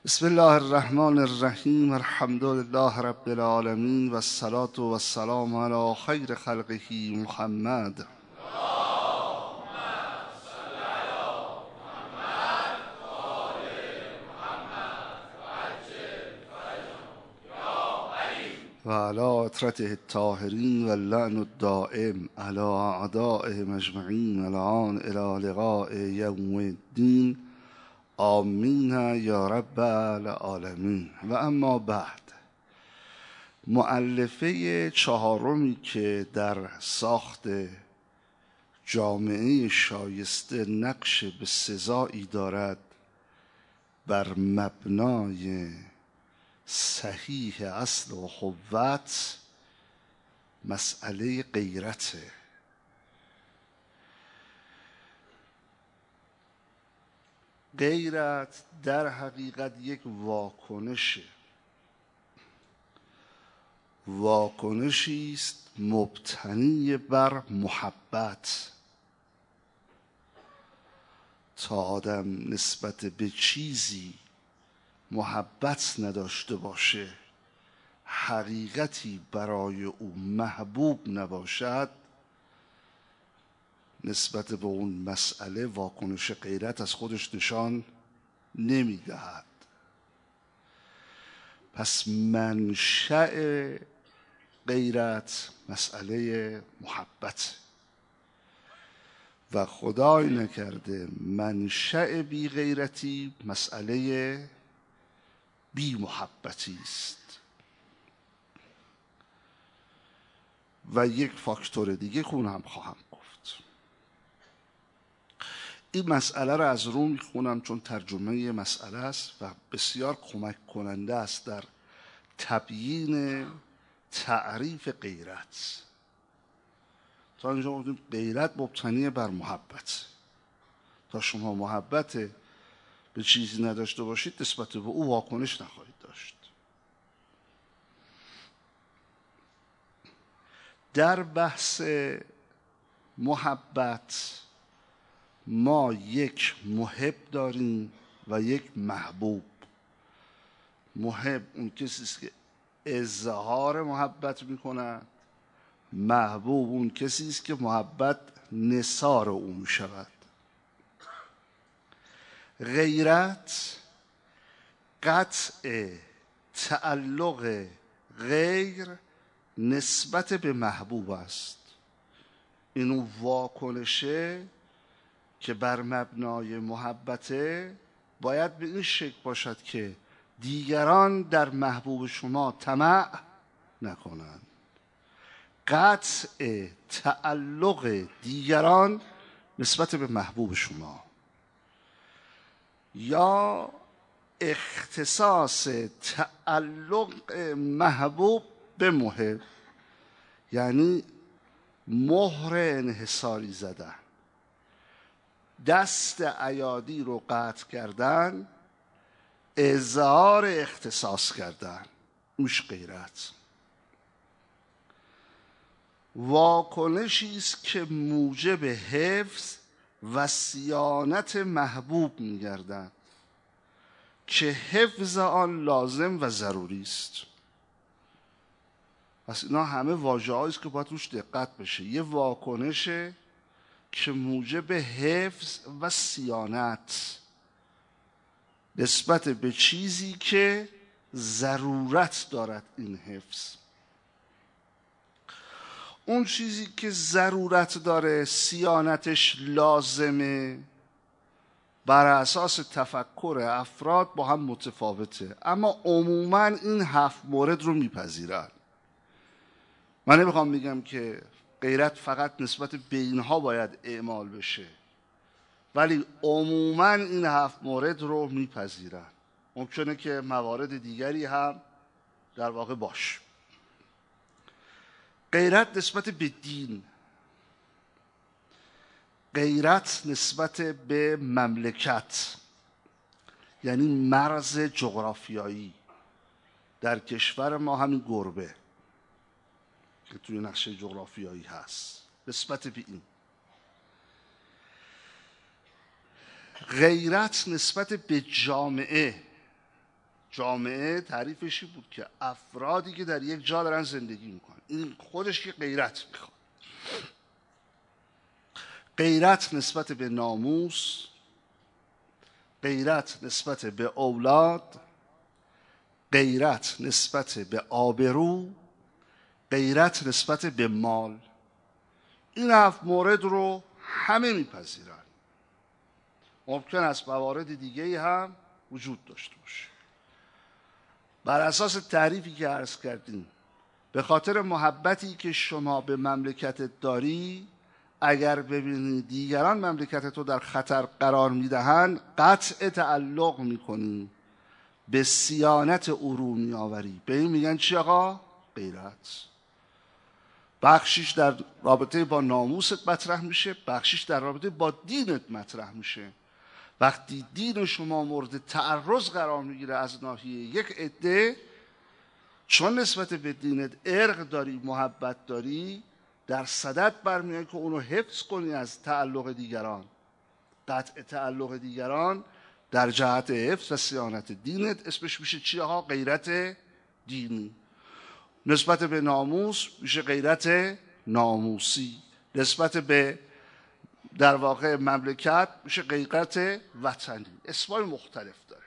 بسم الله الرحمن الرحیم. الحمد لله رب العالمین و الصلاة و السلام علی خیر خلقه محمد. و علی اطرته الطاهرین و اللعن الدائم علی اعدائهم اجمعین الان الی لقاء یوم الدین. آمین یا رب العالمین. و اما بعد، مؤلفه چهارمی که در ساخت جامعه شایسته نقش به سزایی دارد بر مبنای صحیح اصل و قوت، مسئله غیرته. غیرت در حقیقت یک واکنشی است مبتنی بر محبت. تا آدم نسبت به چیزی محبت نداشته باشه، حقیقتی برای او محبوب نباشد، نسبت به اون مسئله واکنش غیرت از خودش نشان نمیدهد. پس منشأ غیرت مسئله محبت و خدای نکرده منشأ بی غیرتی مسئله بی محبتی است. و یک فاکتور دیگه خون هم خواهم گفت. این مسئله را از رو میخونم چون ترجمه مسئله است و بسیار کمک کننده است در تبیین تعریف غیرت. تا اینجا گفتیم غیرت مبتنی بر محبت. تا شما محبت به چیزی نداشته باشید، نسبت به او واکنش نخواهید داشت. در بحث محبت ما یک محب داریم و یک محبوب. محب اون کسی است که اظهار محبت میکند، محبوب اون کسی است که محبت نثار او میشود. غیرت قطع تعلق غیر نسبت به محبوب است. اینو واکنشه که بر مبنای محبته باید به این شکل باشد که دیگران در محبوب شما طمع نکنند. قطع تعلق دیگران نسبت به محبوب شما یا اختصاص تعلق محبوب به محب، یعنی مهر انحصاری زدن، دست ایادی رو قطع کردن، اظهار اختصاص کردن، اوش غیرت. واکنشی است که موجب حفظ و صیانت محبوب می‌گردد که حفظ آن لازم و ضروری است. پس اینا همه واژه‌هایی است که باید روش دقت بشه. یه واکنشه که موجب حفظ و صیانت نسبت به چیزی که ضرورت دارد این حفظ. اون چیزی که ضرورت داره صیانتش لازمه، بر اساس تفکر افراد با هم متفاوته، اما عموما این 7 مورد رو میپذیرن. من نمیخوام بگم که غیرت فقط نسبت به اینها باید اعمال بشه، ولی عموما این 7 مورد رو میپذیرن. ممکنه که موارد دیگری هم در واقع باشه. غیرت نسبت به دین، غیرت نسبت به مملکت، یعنی مرز جغرافیایی. در کشور ما همین گربه که توی نقشه جغرافیایی هست، نسبت به این. غیرت نسبت به جامعه، جامعه تعریفشی بود که افرادی که در یک جا دارن زندگی میکنن، این خودش که غیرت میخواد. غیرت نسبت به ناموس، غیرت نسبت به اولاد، غیرت نسبت به آبرو، غیرت نسبت به مال. این 7 مورد رو همه میپذیرن. ممکن است موارد دیگه هم وجود داشته باشه. بر اساس تعریفی که عرض کردیم، به خاطر محبتی که شما به مملکتت داری، اگر ببینی دیگران مملکتت رو در خطر قرار میدهند، قطع تعلق میکنی، به صیانت او رو میآوری. به این میگن چی آقا؟ غیرت. بخشیش در رابطه با ناموست مطرح میشه، بخشیش در رابطه با دینت مطرح میشه. وقتی دین شما مورد تعرض قرار میگیره از ناحیه یک عده، چون نسبت به دینت ارق داری، محبت داری، در صدد برمیای که اونو حفظ کنی از تعلق دیگران. قطع تعلق دیگران در جهت حفظ و صیانت دینت اسمش میشه چی آقا؟ غیرت دینی. نسبت به ناموس میشه غیرت ناموسی. نسبت به در واقع مملکت میشه غیرت وطنی. اسمای مختلف داره.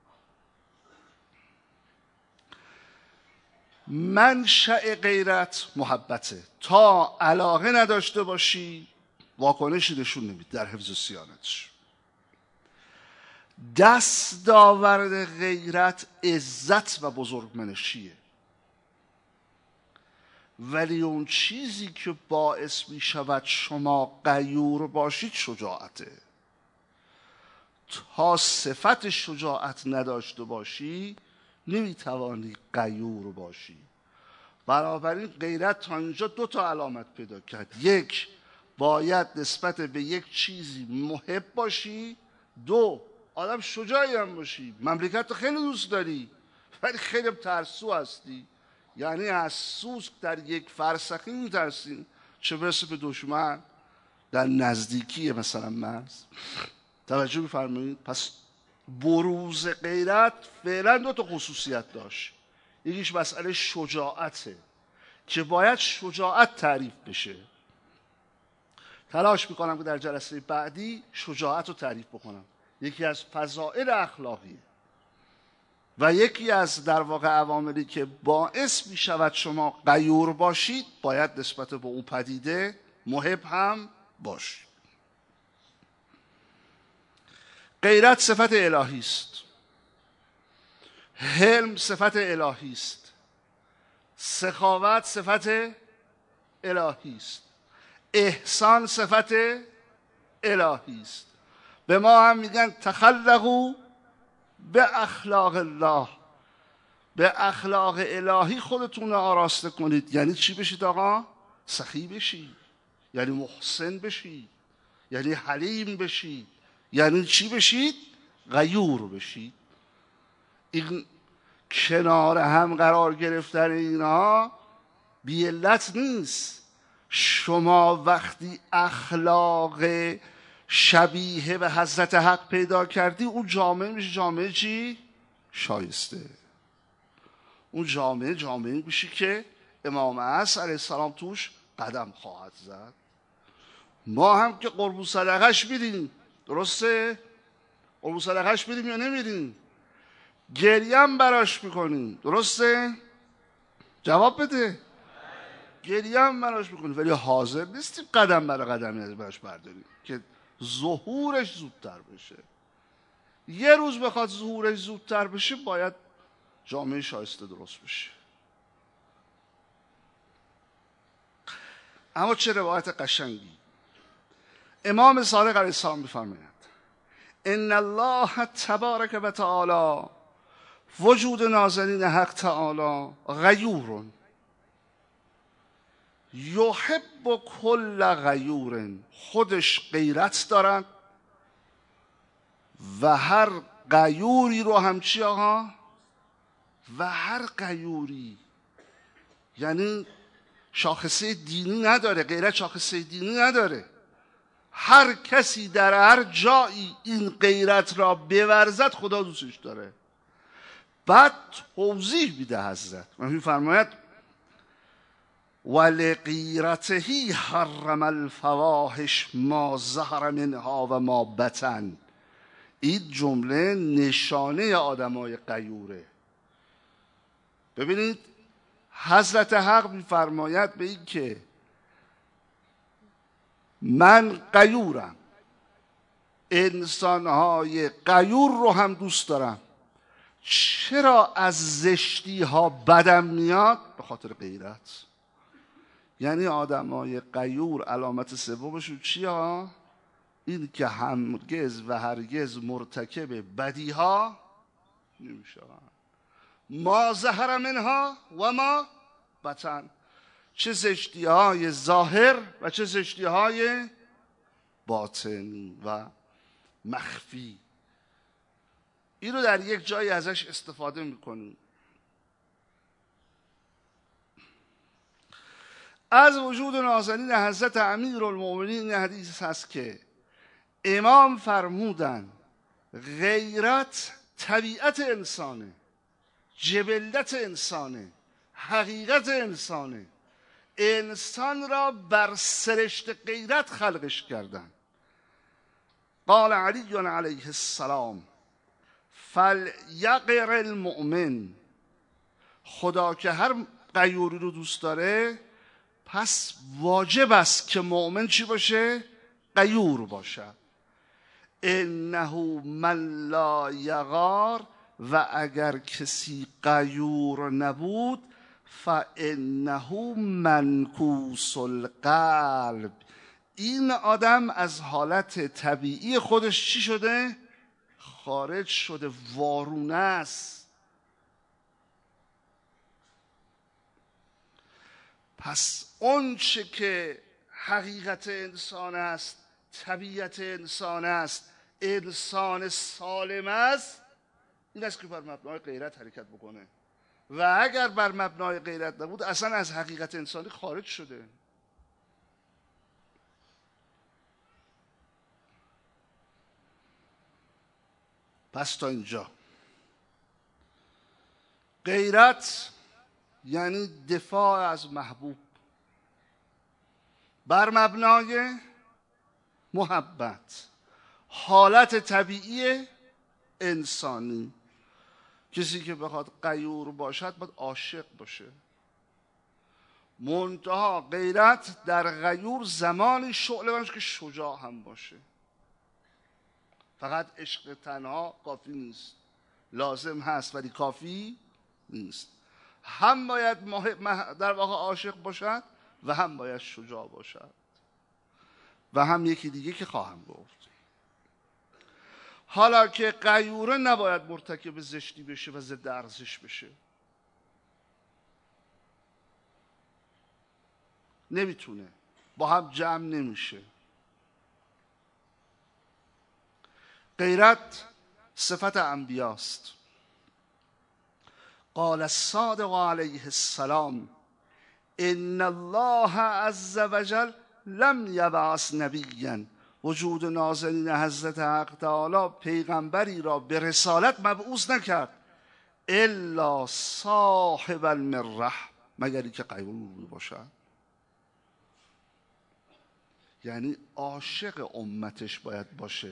منشأ غیرت محبته. تا علاقه نداشته باشی واکنشی نشون نمیدی در حفظ صیانتش. دستاورد غیرت عزت و بزرگمنشیه، ولی اون چیزی که باعث می شود شما غیور باشید شجاعته. تا صفت شجاعت نداشته باشی نمی توانی غیور باشی. بنابراین غیرت تا اینجا 2 تا علامت پیدا کرد. 1، باید نسبت به یک چیزی محب باشی. 2، آدم شجاعی هم باشی. مملکت رو خیلی دوست داری ولی خیلی ترسو هستی. یعنی از سوسک در یک فرسخی میترسیم، چه برسه به دشمن در نزدیکی مثلا مرز. توجه بفرمایید. پس بروز غیرت فعلا 2 تا خصوصیت داشت. یکیش مسئله شجاعته که باید شجاعت تعریف بشه. تلاش میکنم که در جلسه بعدی شجاعت رو تعریف بکنم. یکی از فضائل اخلاقیه و یکی از در واقع عواملی که باعث می شود شما غیور باشید، باید نسبت به اون پدیده محب هم باشید. غیرت صفت الهی است. حلم صفت الهی است. سخاوت صفت الهی است. احسان صفت الهی است. به ما هم میگن تخلقوا به اخلاق الله، به اخلاق الهی خودتون رو آراسته کنید. یعنی چی بشید آقا؟ سخی بشید، یعنی محسن بشید، یعنی حلیم بشید. یعنی چی بشید؟ غیور بشید. این کنار هم قرار گرفتن اینها بی علت نیست. شما وقتی اخلاق شبیه به حضرت حق پیدا کردی، اون جامعه میشه جامعه چی؟ شایسته. اون جامعه میشه که امام عصر علیه السلام توش قدم خواهد زد. ما هم که قربون صدقهش میدیم، درسته؟ قربون صدقهش میدیم یا نمیدیم؟ گریه هم براش میکنیم، درسته؟ جواب بده. گریه هم براش میکنیم ولی حاضر نیستیم قدم برای قدمی براش برداریم که ظهورش زودتر بشه. یه روز بخواد ظهورش زودتر بشه باید جامعه شایسته درست بشه. اما چه روایت قشنگی. امام صادق علیه السلام می‌فرمایند ان الله تبارک و تعالی، وجود نازنین حق تعالی غیور یحب کل غیور، خودش غیرت دارد و هر غیوری رو هم چی آقا؟ و هر غیوری یعنی شاخصه دینی نداره. غیرت شاخصه دینی نداره. هر کسی در هر جایی این غیرت را بورزد خدا دوستش داره. بعد توضیح میده حضرت میفرماید ولغیرته حرم الفواحش ما ظهر منها و ما بطن. این جمله نشانه آدمای غیوره. ببینید حضرت حق میفرماید به این که من غیورم، انسانهای غیور رو هم دوست دارم. چرا از زشتی ها بدم میاد؟ به خاطر غیرت. یعنی آدمای غیور علامت سومشون چیه؟ این که هرگز و هرگز مرتکب بدی ها نمیشوند. ما ظهر منها و ما بطن، چه زشتی های ظاهر و چه زشتی های باطنی و مخفی. این رو در یک جایی ازش استفاده میکنیم. از وجود نازنین حضرت امیرالمؤمنین حدیث هست که امام فرمودن غیرت طبیعت انسانه، جبلت انسانه، حقیقت انسانه. انسان را بر سرشت غیرت خلقش کردن. قال علی علیه السلام فلیقر المؤمن. خدا که هر غیوری رو دوست داره پس واجب است که مؤمن چی باشه؟ غیور باشد. انه من لا یغار، و اگر کسی غیور نبود فانه منکوس القلب، این آدم از حالت طبیعی خودش چی شده؟ خارج شده، وارونه است. پس اون چه که حقیقت انسان است، طبیعت انسان است، انسان سالم است، این است که بر مبنای غیرت حرکت بکنه. و اگر بر مبنای غیرت نبود اصلا از حقیقت انسانی خارج شده. پس تا اینجا غیرت یعنی دفاع از محبوب بر مبنای محبت، حالت طبیعی انسانی. کسی که بخواد غیور باشد باید عاشق باشه. منتها غیرت در غیور زمانی شعله باشه که شجاع هم باشه. فقط عشق تنها کافی نیست، لازم هست ولی کافی نیست. هم باید در واقع عاشق باشد و هم باید شجاع باشد و هم یکی دیگه که خواهم گفت. حالا که غیوره نباید مرتکب زشتی بشه و ضد ارزش بشه. نمیتونه، با هم جمع نمیشه. غیرت صفت انبیاست. قال الصادق علیه السلام ان الله عز وجل لم یبعث نبیا. وجود نازنین حضرت حق تعالی پیغمبری را به رسالت مبعوث نکرد الا صاحب المره، مگر اینکه غیور باشد. یعنی عاشق امتش باید باشه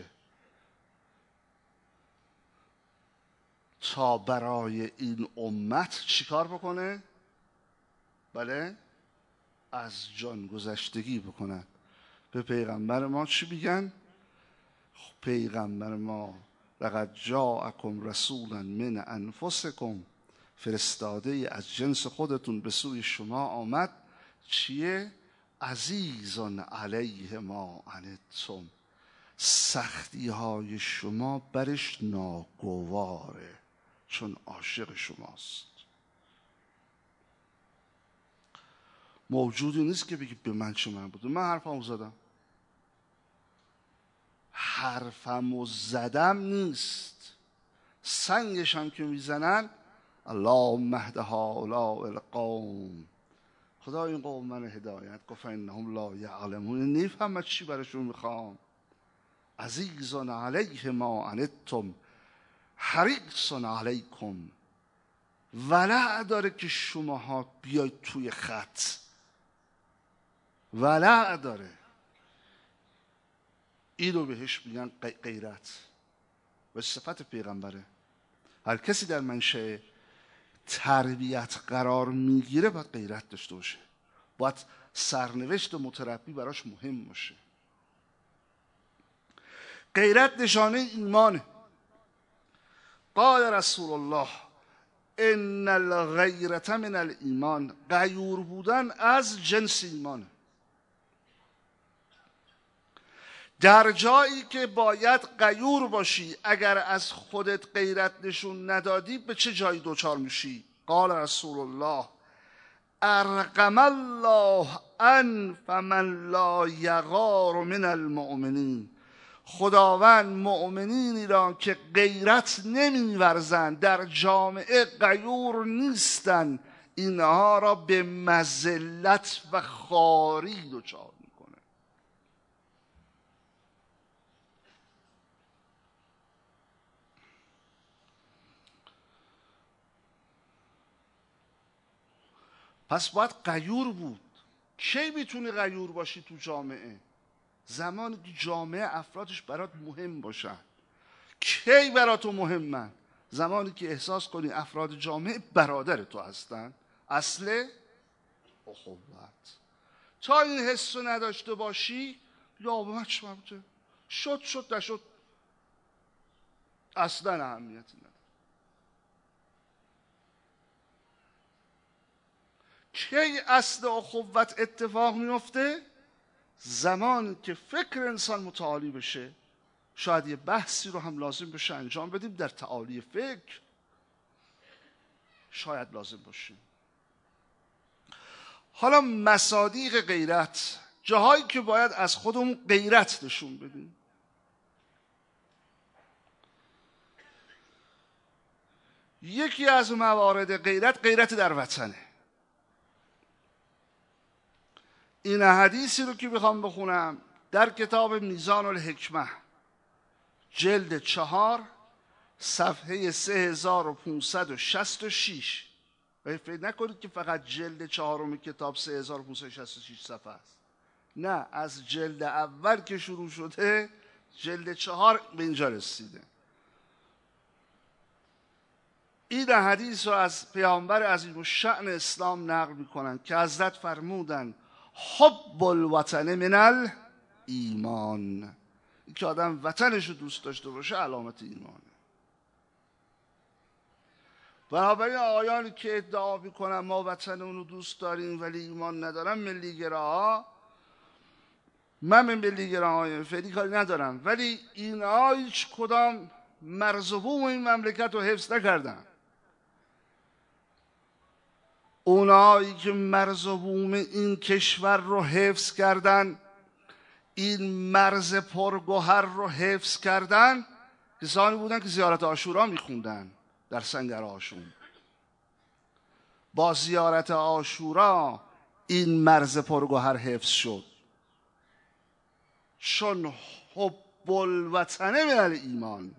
تا برای این امت چیکار بکنه؟ بله، از جان گذشتگی بکنن. به پیغمبر ما چی میگن؟ پیغمبر ما لقد جاءکم رسولا من انفسکم، فرستاده از جنس خودتون به سوی شما آمد. چیه؟ عزیزان علیه ما عنتم، سختی های شما برش ناگواره چون عاشق شماست. موجودی نیست که بگی به من چه من بوده. من حرفمو زدم، حرفمو زدم نیست. سنگش هم که میزنن اللهم اهد هؤلاء القوم، خدا این قوم من هدایت کن فانهم لا یعلمون، نمیفهمن چی برشون میخوام. عزیزون علیه ما عنتم حریص علیکم ولع داره که شماها بیاید توی خط، ولع داره. اینو بهش میگن غیرت و صفت پیغمبره. هر کسی در منشأ تربیت قرار میگیره باید غیرت داشته باشه، باید سرنوشت متربی براش مهم باشه. غیرت نشانه ایمانه. قال رسول الله ان الغیرة من الایمان، غیور بودن از جنس ایمانه. در جایی که باید غیور باشی اگر از خودت غیرت نشون ندادی به چه جایی دوچار میشی؟ قال رسول الله ارقم الله انف من لا یغار من المؤمنین، خداوند مؤمنینی را که غیرت نمیورزند، در جامعه غیور نیستند، اینها را به مذلت و خواری دچار میکنه. پس باید غیور بود. کی میتونی غیور باشی تو جامعه؟ زمانی که جامعه افرادش برات مهم باشن. کی برات مهمن؟ زمانی که احساس کنی افراد جامعه برادر تو هستن. اصل اخوت. تا این حس رو نداشته باشی، یا به من چه مربوطه؟ شد نشد اصلا اهمیتی نداره. کی اصل اخوت اتفاق میفته؟ زمانی که فکر انسان متعالی بشه. شاید یه بحثی رو هم لازم بشه انجام بدیم در تعالی فکر، شاید لازم باشه. حالا مصادیق غیرت، جاهایی که باید از خودمون غیرت نشون بدیم. یکی از موارد غیرت در وطنه. این حدیثی رو که میخوام بخونم در کتاب میزان الحکمه جلد 4 صفحه 3566. فکر نکنید که فقط جلد 4 کتاب 3566 صفحه است. نه، از جلد اول که شروع شده جلد 4 به اینجا رسیده. این حدیث رو از پیامبر عظیم الشأن اسلام نقل میکنن که حضرت فرمودن حب الوطن من الایمان، که آدم وطنش رو دوست داشته باشه علامت ایمانه. بنابراین آقایانی که ادعا میکنن ما وطنمون رو دوست داریم ولی ایمان ندارن، ملیگراها، من به ملیگراهای فعلی کاری ندارم، ولی اینها هیچ کدام مرز و بوم این مملکت رو حفظ نکردن. اونایی که مرز و بوم این کشور رو حفظ کردن، این مرز پرگوهر رو حفظ کردن، کسانی بودن که زیارت عاشورا میخوندن در سنگر هاشون. با زیارت عاشورا این مرز پرگوهر حفظ شد، چون حب الوطن من الایمان.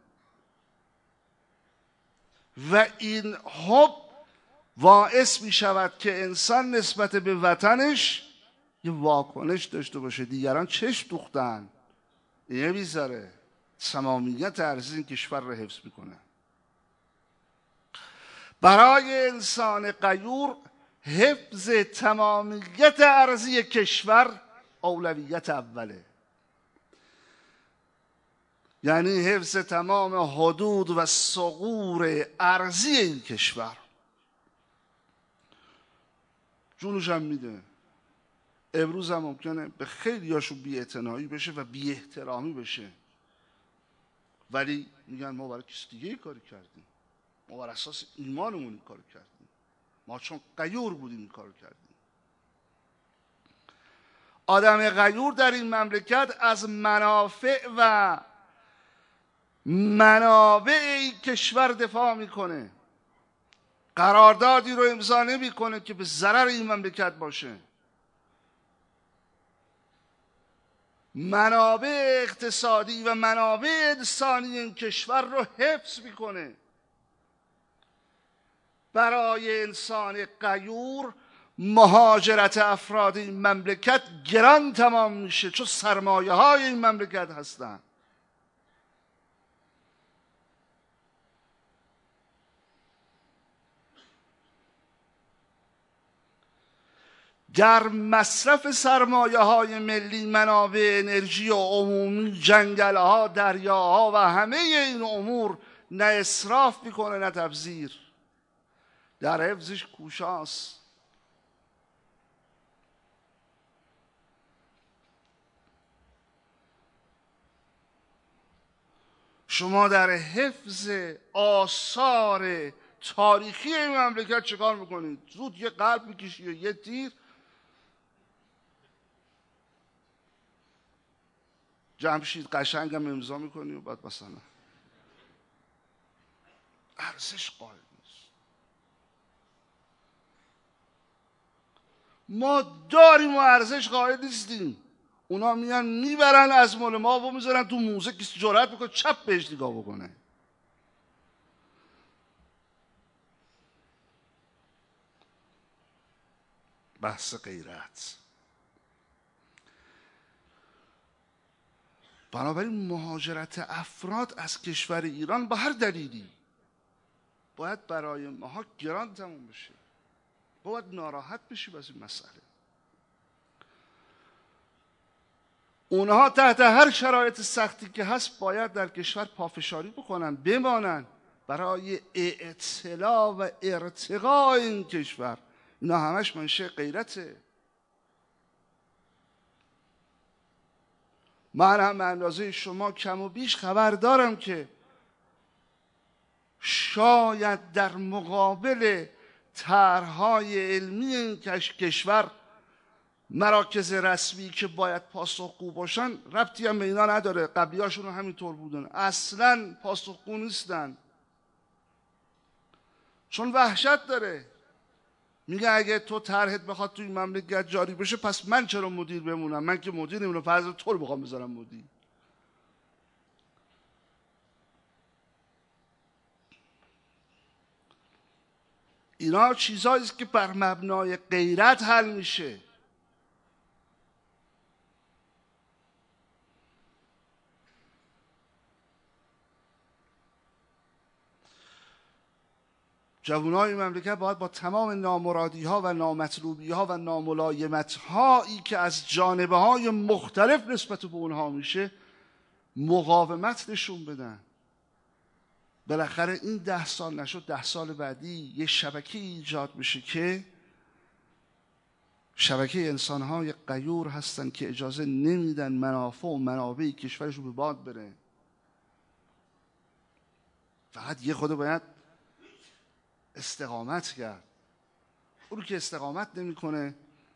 و این حب باعث می شود که انسان نسبت به وطنش یه واکنش داشته باشه. دیگران چشم دوختن، اینه بیزاره تمامیت ارضی این کشور رو حفظ میکنه. برای انسان غیور حفظ تمامیت ارضی کشور اولویت اوله. یعنی حفظ تمام حدود و ثغور ارضی این کشور. جونش هم میده. امروز هم ممکنه به خیلی هاشون بی‌اعتنایی بشه و بی احترامی بشه، ولی میگن ما برای کسی دیگه کاری کردیم، ما بر اساس ایمانمون این کار کردیم، ما چون غیور بودیم این کار کردیم. آدم غیور در این مملکت از منافع و منابع این کشور دفاع میکنه. قراردادی رو امضا نمیکنه که به ضرر این مملکت باشه. منابع اقتصادی و منابع انسانی این کشور رو حفظ میکنه. برای انسان غیور مهاجرت افراد این مملکت گران تمام میشه، چون سرمایه های این مملکت هستن. در مصرف سرمایه های ملی، منابع انرژی و عمومی، جنگل ها، دریاها و همه این امور نه اسراف میکنه نه تبذیر، در حفظش کوشاست. شما در حفظ آثار تاریخی این مملکت چیکار میکنید؟ زود یه قلب میکشی و یه تیر جمشید قشنگم امضا میکنی و بعد مثلا ارزش قائل نیست. ما داریم و ارزش قائل نیستیم. اونا میان میبرن از مال ما و میذارن تو موزه، کسی جرأت میکنه چپ بهش نگاه بکنه. بحث غیرت. بنابراین مهاجرت افراد از کشور ایران به هر دلیلی باید برای ماها گران تموم بشه. باید ناراحت بشیم از این مسئله. اونها تحت هر شرایط سختی که هست باید در کشور پافشاری بکنن، بمانن برای اطلاع و ارتقاء این کشور. اینا همش منشأ غیرته. من هم به اندازه شما کم و بیش خبر دارم که شاید در مقابل طرح‌های علمی این کشور مراکز رسمی که باید پاسخگو باشن ربطی هم به اینا نداره. قبلیاشون هم همینطور بودن، اصلا پاسخگو نیستن، چون وحشت داره. میگه اگه تو طرحت بخواد توی این مملکت جاری بشه پس من چرا مدیر بمونم؟ من که مدیر نمیمونم، فرض تو رو بخوام بذارم مدیر. اینا چیزایی است که بر مبنای غیرت حل میشه. جوانای مملکت باید با تمام نامرادی ها و نامطلوبی ها و ناملایمت هایی که از جانبه های مختلف نسبت به اونها میشه مقاومت نشون بدن. بالاخره این 10 سال نشد 10 سال بعدی یه شبکه ایجاد میشه که شبکه انسان‌های غیور هستن که اجازه نمیدن منافع و منابع کشورشون به باد بره. فقط یه خود باید استقامت کرد. اون که استقامت نمیکنه،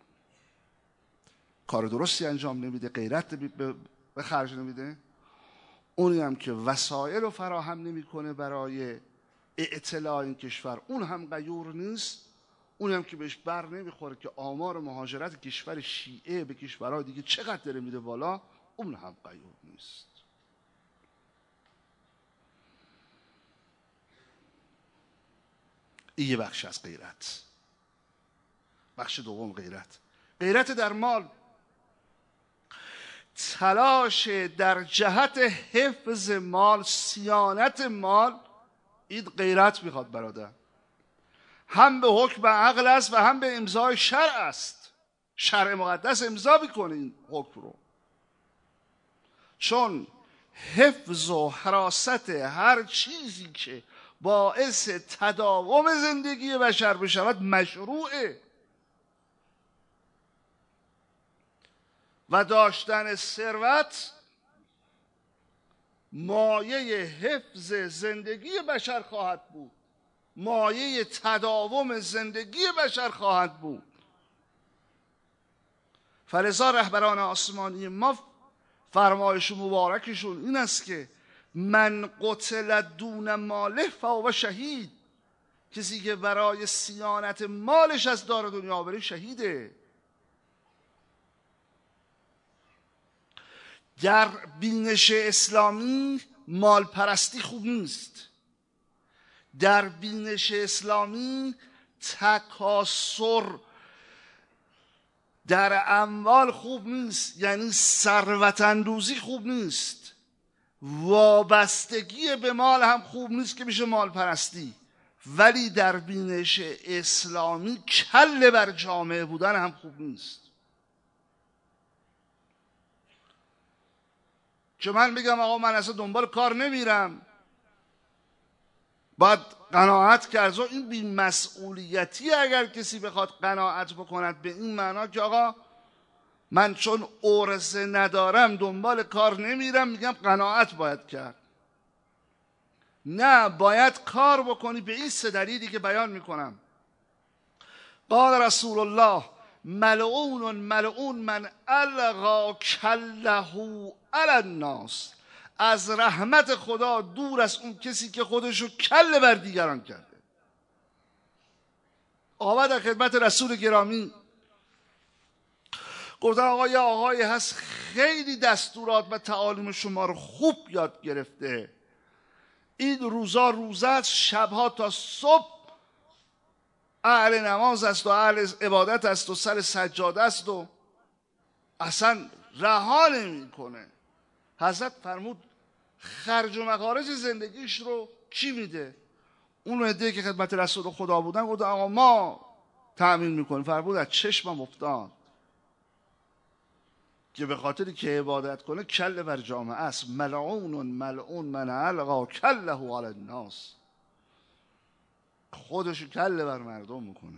کار درستی انجام نمیده، غیرت به خرج نمیده. اونی هم که وسایل رو فراهم نمیکنه برای اطلاع این کشور، اون هم غیور نیست. اون هم که بهش بر نمیخوره که آمار مهاجرت کشور شیعه به کشورهای دیگه چقدر داره میره بالا، اون هم غیور نیست. این یه بخش از غیرت. بخش دوم غیرت در مال. تلاش در جهت حفظ مال، صیانت مال، این غیرت میخواد برادر. هم به حکم عقل است و هم به امضای شرع است. شرع مقدس امضا میکنه این حکم رو. چون حفظ و حراست هر چیزی که باعث تداوم زندگی بشر بشود مشروعه و داشتن ثروت مایه حفظ زندگی بشر خواهد بود، مایه تداوم زندگی بشر خواهد بود. فلذا رهبران آسمانی ما فرمایش مبارکشون این است که من قتل دون ماله فهو شهید. کسی که برای صیانت مالش از دار دنیا بره شهیده. در بینش اسلامی مال پرستی خوب نیست. در بینش اسلامی تکاسر در اموال خوب نیست، یعنی ثروت اندوزی خوب نیست، وابستگی به مال هم خوب نیست که میشه مال پرستی، ولی در بینش اسلامی کله بر جامعه بودن هم خوب نیست. که من بگم آقا من اصلا دنبال کار نمیرم، باید قناعت کرد. این بی‌مسئولیتی اگر کسی بخواد قناعت بکند به این معنا که آقا من چون عرضه ندارم دنبال کار نمیرم، میگم قناعت باید کرد. نه، باید کار بکنی به این سه دلیلی که بیان میکنم. قال رسول الله ملعون من القا کله علی الناس. از رحمت خدا دور از اون کسی که خودشو کله بر دیگران کرده. آقا در خدمت رسول گرامی گفتن آقا یه آقایی هست خیلی دستورات و تعالیم شما رو خوب یاد گرفته، این روزا روزه است، شبها تا صبح اهل نماز است و اهل عبادت است و سر سجاده است و اصلا رها نمی‌کنه. حضرت فرمود خرج و مخارج زندگیش رو کی میده؟ اون عده‌ای که خدمت رسول خدا بودن گفتن آقا ما تأمین میکنیم. فرمود از چشمم افتاد که به خاطری که عبادت کنه کله بر جامعه است. ملعون من القا کله علی الناس. خودشو کله بر مردم میکنه.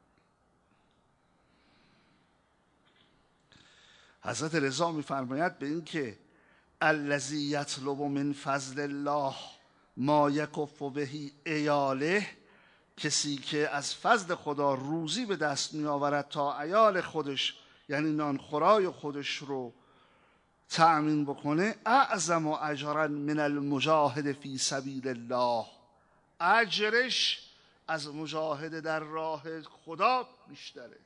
حضرت رضا میفرماید به این که الذی یطلب من فضل الله ما یکف به عیاله، کسی که از فضل خدا روزی به دست می آورد تا عیال خودش یعنی نانخورای خودش رو تأمین بکنه، اعظم اجرا من المجاهد فی سبیل الله. اجرش از مجاهد در راه خدا بیشتره.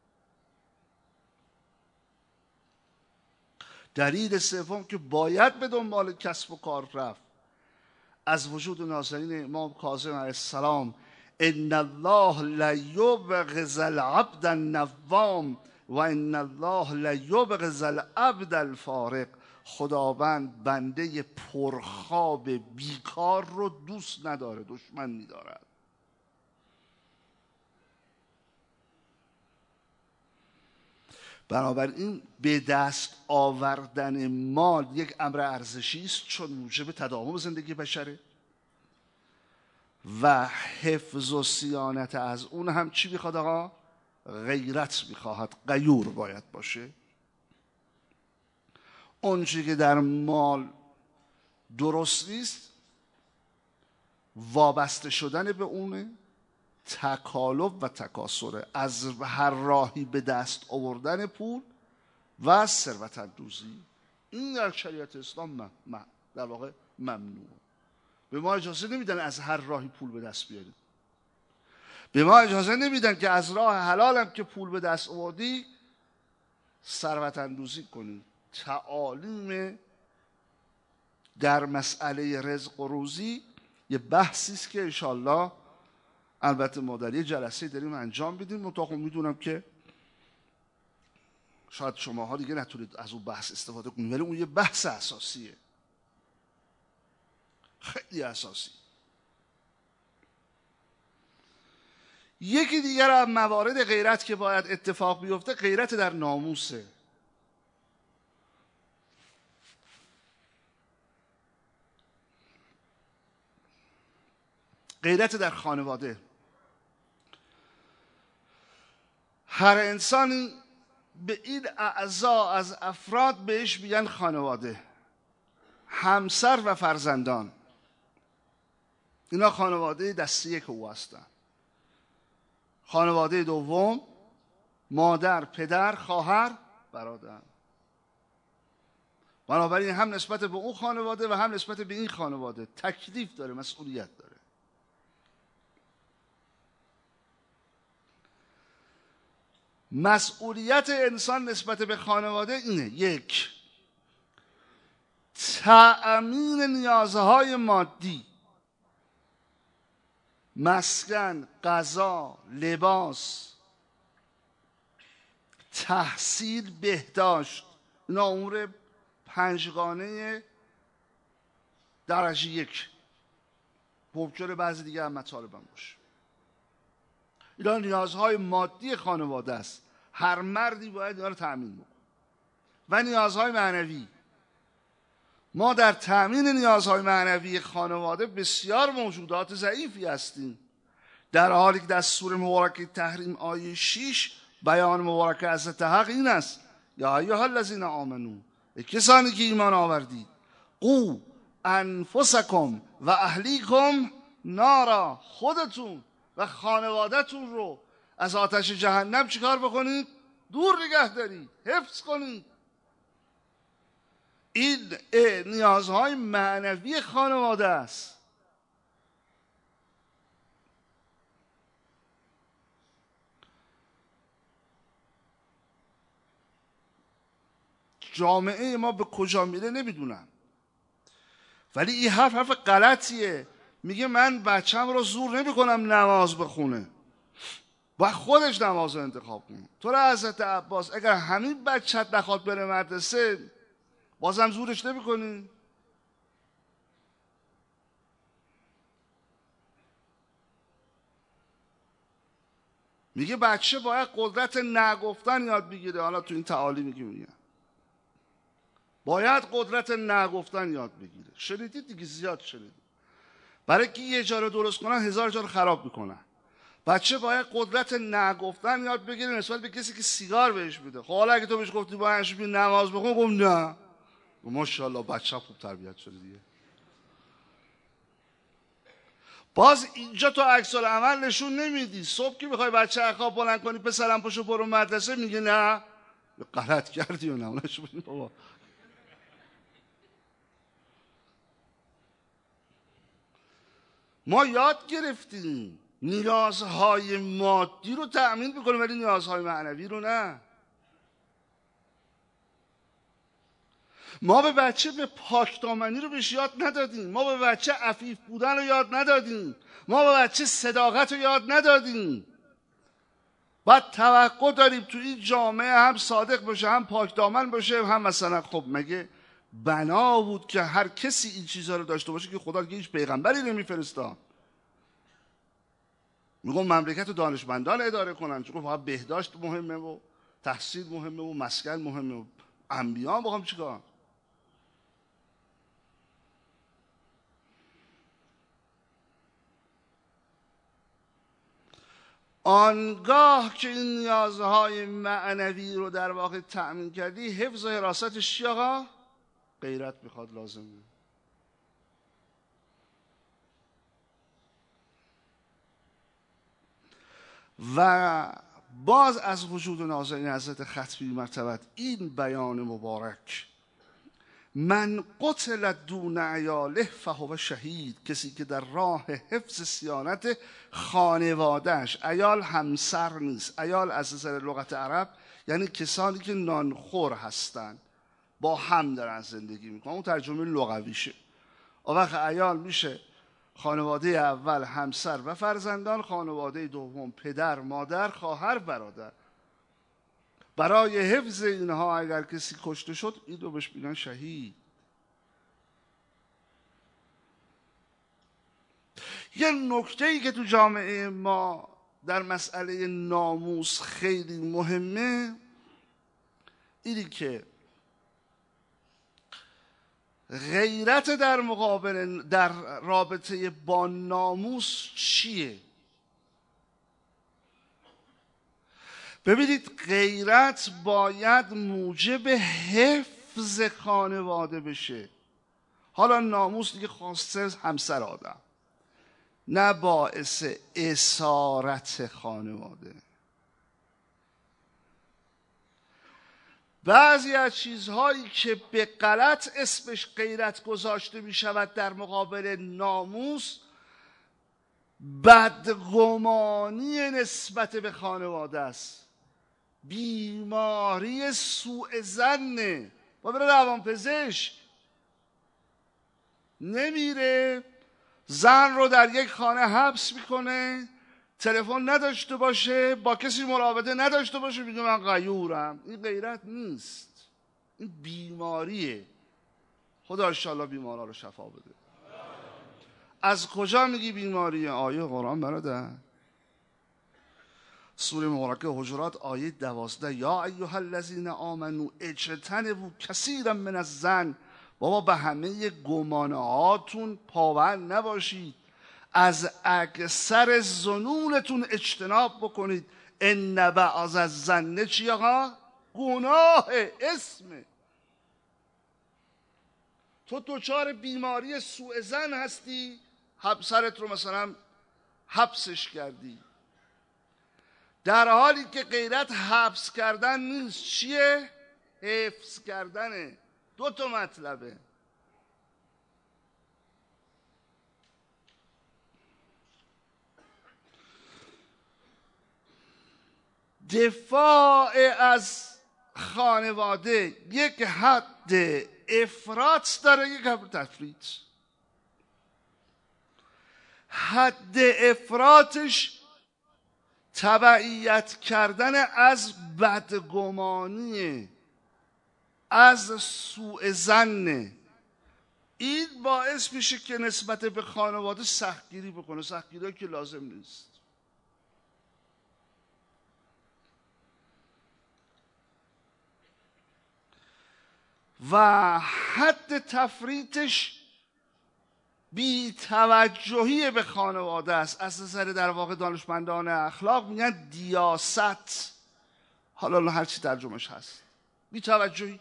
دلیل سوم که باید به دنبال کسب و کار رفت از وجود نازنین امام کاظم علیه السلام، ان الله لیبغض العبد النوام و ان الله لیبغض العبد الفارغ. خداوند بنده پرخواب بیکار رو دوست نداره، دشمن می‌دارد. بنابراین به دست آوردن مال یک امر ارزشی است چون موجب تداوم زندگی بشره و حفظ و صیانت از اون هم چی میخواد آقا؟ غیرت میخواهد، غیور باید باشه. اون چیزی که در مال درست نیست وابسته شدن به اونه، تکالب و تکاسره، از هر راهی به دست آوردن پول و ثروت اندوزی. این در شریعت اسلام در واقع ممنوع. به ما اجازه نمیدن از هر راهی پول به دست بیاریم. به ما اجازه نمیدن که از راه حلالم که پول به دست آوردی ثروت اندوزی کنی. تعالیم در مسئله رزق و روزی یه بحثی است که انشالله البته ما در یه جلسه داریم انجام بدیم. مطمئن میدونم که شاید شماها دیگه نتونید از اون بحث استفاده کنید، ولی اون یه بحث اساسیه، خیلی اساسی. یکی دیگر از موارد غیرت که باید اتفاق بیفته غیرت در ناموسه. غیرت در خانواده. هر انسانی به این اعضا از افراد بهش میگن خانواده. همسر و فرزندان، اینا خانواده دسته یک او هستن. خانواده دوم مادر، پدر، خواهر، برادر. بنابراین هم نسبت به اون خانواده و هم نسبت به این خانواده تکلیف داره، مسئولیت داره. مسئولیت انسان نسبت به خانواده اینه: یک، تأمین نیازهای مادی. مسکن، غذا، لباس، تحصیل، بهداشت، اینا امور پنجگانه درجه یک. ممکنه بعضی دیگه هم مطالب هم باشه. اینا نیازهای مادی خانواده است. هر مردی باید اینا رو تأمین بکنه. و نیازهای معنوی، ما در تأمین نیازهای معنوی خانواده بسیار موجودات ضعیفی هستیم، در حالی که در سوره مبارکه تحریم آیه 6 بیان مبارک حضرت حق این است: یا ایها الذین آمنو، کسانی که ایمان آوردید، قو انفسکم و اهلیکم نارا، خودتون و خانوادهتون رو از آتش جهنم چیکار بکنید؟ دور نگه دارید، حفظ کنید. این نیازهای معنوی خانواده است. جامعه ما به کجا میره نمیدونم، ولی این حرف غلطیه. میگه من بچم رو زور نمیکنم نماز بخونه، و خودش نماز رو انتخاب کنه. تو را حضرت عباس اگر همین بچت نخواد بره مدرسه، بازم زورش نمیکنی؟ میگه بچه باید قدرت نگفتن یاد بگیره. حالا تو این تعالی میگه باید قدرت نگفتن یاد بگیره. شنیدید دیگه، زیاد شنیدید. برای که یه جا رو درست کنن 1000 جا رو خراب میکنن. بچه باید قدرت نگفتن یاد بگیره نسبت به کسی که سیگار بهش میده. خب حالا اگه تو بهش گفتی باید نماز بخون، گفت نه، ماشاءالله بچه خوب تربیت شده دیگه. باز اینجا تو عکس العمل نشون نمیدی. صبح که میخوای بچه عقاب بلند کنی پسرم پاشو برو مدرسه، میگه نه غلط کردی و نمونش بودی بابا. ما یاد گرفتیم نیازهای مادی رو تأمین بکنیم ولی نیازهای معنوی رو نه. ما به بچه به پاکدامنی رو بهش یاد ندادیم. ما به بچه عفیف بودن رو یاد ندادیم. ما به بچه صداقت رو یاد ندادیم. بعد توقع داریم تو این جامعه هم صادق باشه، هم پاکدامن باشه، هم مثلا خب مگه بنا بود که هر کسی این چیزها رو داشته باشه که خدا که هیچ پیغمبری نمیفرستاد؟ میگم مملکت و دانشمندان اداره کنن، چون فقط بهداشت مهمه و تحصیل مهمه و مسکن مهمه و انبیا هم بخوام چیکار؟ آنگاه که این نیازهای معنوی رو در واقع تأمین کردی، حفظ و حراستش چی آقا؟ غیرت میخواد، لازمه. و باز از وجود نازنین حضرت ختمی مرتبت این بیان مبارک: من قتل دون عیاله فهو شهید، کسی که در راه حفظ صیانت خانوادهش، عیال همسر نیست، عیال از نظر لغت عرب یعنی کسانی که نانخور هستند، با هم دارن زندگی میکنن، اون ترجمه لغویشه. اون وقت عیال میشه خانواده اول همسر و فرزندان، خانواده دوم پدر، مادر، خواهر، برادر. برای حفظ اینها اگر کسی کشته شد، این رو بهش میگن شهید. یه نکته‌ای که تو جامعه ما در مسئله ناموس خیلی مهمه اینی که غیرت در مقابل، در رابطه با ناموس چیه؟ ببینید، غیرت باید موجب حفظ خانواده بشه. حالا ناموس دیگه خواسته همسر آدم، نه باعث اسارت خانواده. بعضی از چیزهایی که به غلط اسمش غیرت گذاشته می شود در مقابل ناموس، بدگمانی نسبت به خانواده است، بیماری سوء ظنه. با بره روانپزشک، نمیره زن رو در یک خانه حبس میکنه، تلفن نداشته باشه، با کسی مراوده نداشته باشه، میگه من غیورم. این غیرت نیست، این بیماریه. خدا انشاءالله بیمارا رو شفا بده. از کجا میگی بیماریه؟ آیه قرآن برادر، سوره مبارکه حجرات آیه 12: یا ایها الذین آمنوا اجتنبوا کثیرا من الظن. بابا به همه گمانهاتون پابند نباشید، از اکثر ظنونتون اجتناب بکنید. ان بعض الظن چی آقا؟ گناه، اسمه. تو دچار بیماری سوء ظن هستی، همسرت رو مثلا حبسش کردی، در حالی که غیرت حبس کردن نیست. چیه؟ حفظ کردنه. دو تا مطلبه. دفاع از خانواده یک حد افراط داره، یک حد تفریط. حد افراطش تبعیت کردن از بدگمانیه، از سوء ظنه. این باعث میشه که نسبت به خانواده سختگیری بکنه، سختگیری که لازم نیست. و حد تفریطش بی توجهی به خانواده است. از نظر در واقع دانشمندان اخلاق میگن دیاست، حالا هر چی ترجمهش هست، بی توجهی.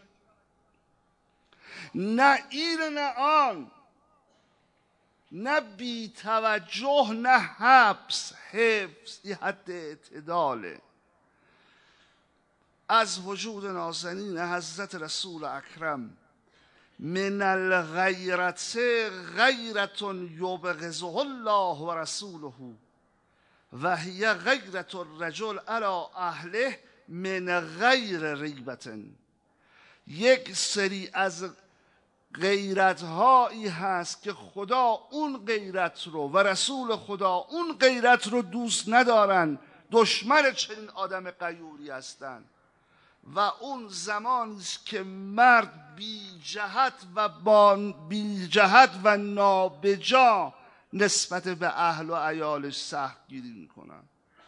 نه این نه آن، نه بی توجه نه حبس. حفظ این حد اعتداله. از وجود نازنین حضرت رسول اکرم: من الغیرت غیرت یبغضه الله و رسوله و هی غیرت الرجل علی اهله من غیر ریبت. یک سری از غیرت هایی هست که خدا اون غیرت رو و رسول خدا اون غیرت رو دوست ندارن، دشمن چنین آدم غیوری هستن. و اون زمانی است که مرد بی جهت و نابجا نسبت به اهل و عیالش سختگیری میکنن.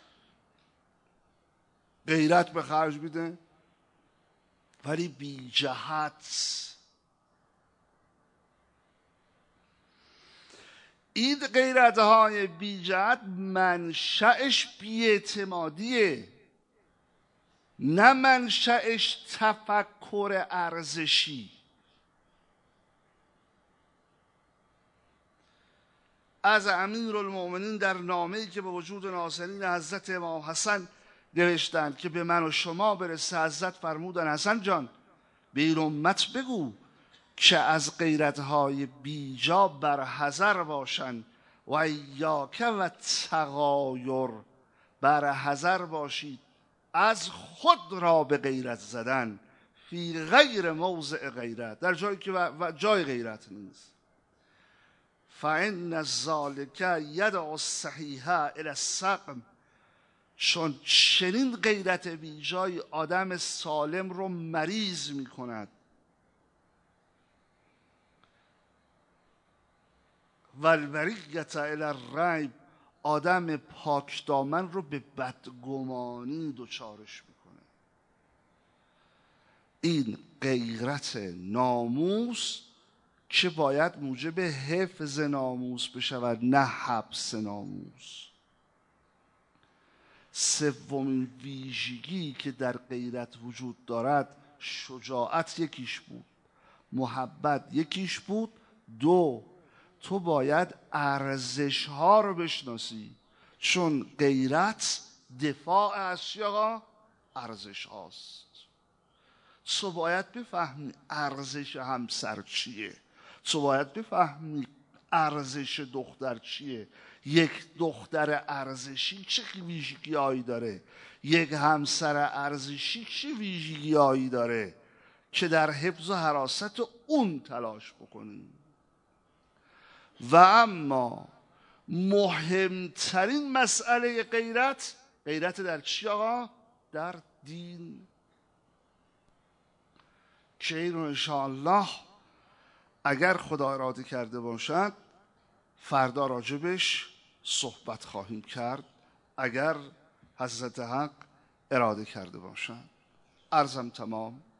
غیرت به خرج میده ولی بی جهت. این غیرت های بی جهت منشأش بی‌اعتمادیه، نه منشأش تفکر ارزشی. از امیرالمؤمنین در نامه‌ای که به وجود نازنین حضرت امام حسن نوشتند که به من و شما برسه، حضرت فرمودن حسن جان به این امت بگو که از غیرت‌های بیجا برحذر باشند و ایاک و تغایر، برحذر باشید از خود را به غیرت زدن، فی غیر موضع غیرت، در جایی که جای غیرت نیست. فإن ذلک یدع الصحیح الی السقم، چون چنین غیرت بیجای آدم سالم رو مریض می کند. و البریة الی الریب، آدم پاک دامن رو به بدگمانی دچارش میکنه. این غیرت ناموس که باید موجب حفظ ناموس بشود، نه حبس ناموس. سومین ویژگی که در غیرت وجود دارد، شجاعت یکیش بود، محبت یکیش بود. دو، تو باید ارزش ها رو بشناسی، چون غیرت دفاع از چی آقا؟ ارزش هاست. تو باید بفهمی ارزش همسر چیه، تو باید بفهمی ارزش دختر چیه. یک دختر ارزشی چه ویژگی هایی داره، یک همسر ارزشی چه ویژگی هایی داره که در حفظ و حراست اون تلاش بکنیم. و اما مهمترین مسئله غیرت در چی آقا؟ در دین، که این رو انشاءالله اگر خدا اراده کرده باشد فردا راجبش صحبت خواهیم کرد، اگر حضرت حق اراده کرده باشد. عرضم تمام.